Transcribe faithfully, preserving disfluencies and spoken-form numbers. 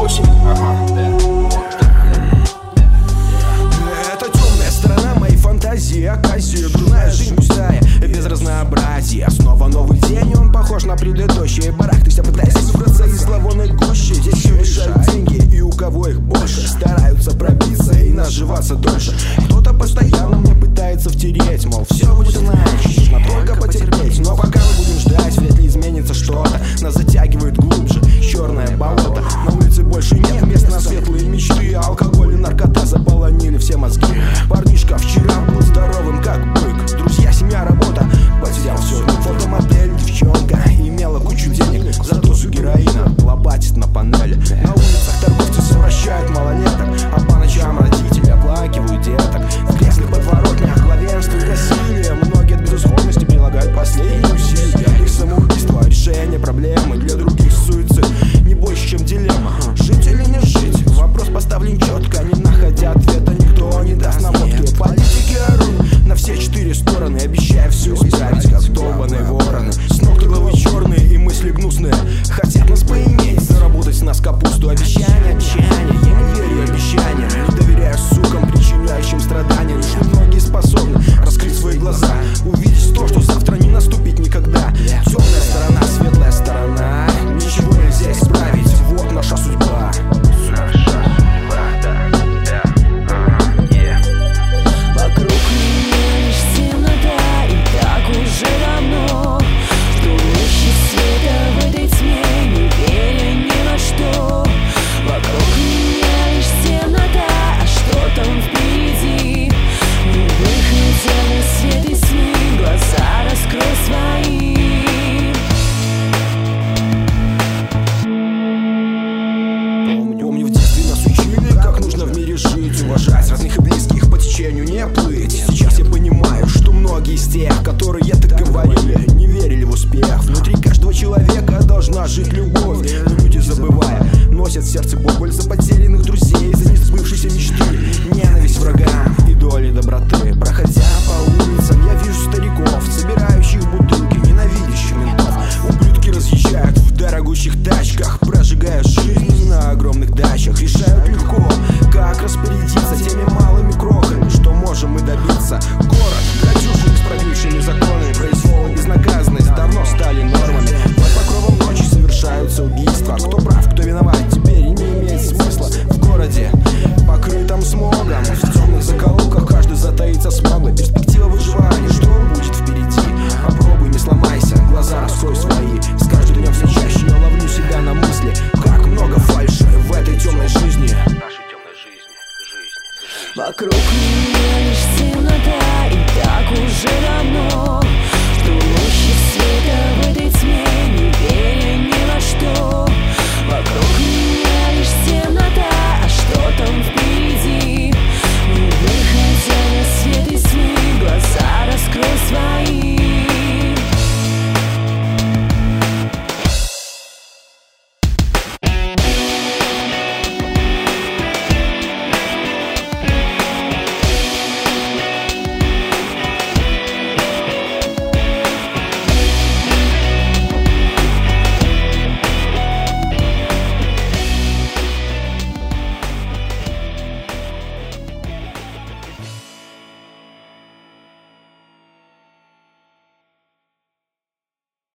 восемь. Это темная сторона моей фантазии, оказия, дурная жизнь пустая, без разнообразия. Снова новый день, он похож на предыдущий. Барахтайся, пытайся выбраться из зловонной гущи. Здесь все решают деньги, и у кого их больше стараются пробиться и наживаться дольше. Кто-то постоянно мне пытается втереть, мол, все будет иначе, нужно только потерпеть. Но пока мы будем ждать, вряд ли изменится что-то. Нас затягивает глубже черное болото. На улице больше нет мест на светлые мечты. Алкоголь и наркота заполонили все мозги. Парнишка вчера был здоровым как бык. Друзья, семья, работа, потерял все. Фотомодель, девчонка имела кучу денег за дозу героина, лопатит на панели. На улицах торговцы совращают малолеток, а по ночам родители оплакивают деток. В грязных подворотнях главенствует насилие. Многие от безысходности прилагают последние усилия. Для них самоубийство, решение проблемы, для других суицид не больше, чем дилемма. Жить или не жить? Вопрос поставлен четко, не находя ответа, никто не даст наводки. Политики орут на все четыре стороны, обещая все исправить, как долбаные вороны. С ног до головы черные и мысли гнусные, хотят нас поиметь, заработать с нас капусту. Обещания, обещания, я не верю обещаниям, не доверяю сукам, причиняющим страдания. Лишь немногие способны раскрыть свои глаза, увидеть то, что завтра не наступит никогда. Темная сторона, светлая сторона, ничего нельзя исправить, вот наша судьба. Уважать родных и близких, по течению не плыть. Сейчас я понимаю, что многие из тех, которые так говорили, не верили в успех. Внутри каждого человека должна жить любовь, но люди, забывая, носят в сердце боль, боль за потерянных друзей, за несбывшиеся мечты, ненависть врагам и доли доброты. Проходя по улицам, я вижу стариков, собирающих бутылки, ненавидящих ментов. Ублюдки разъезжают в дорогущих тачках, прожигая жизнь на огромных дачах. Решают легко, как распорядиться теми малыми крохами, что можем мы добиться. Город, грозивший с прогнившими законами, произвол и безнаказанность давно стали нормами. Под покровом ночи совершаются убийства. Кто прав, кто виноват, теперь не имеет смысла. В городе, покрытом смогом, в темных закоулках каждый затаится смогло. Перспектива выживания, что будет впереди? Попробуй, не сломайся, глаза раскрой свои. С каждым днем все чаще я ловлю себя на мысли, как много фальши в этой темной жизни. Вокруг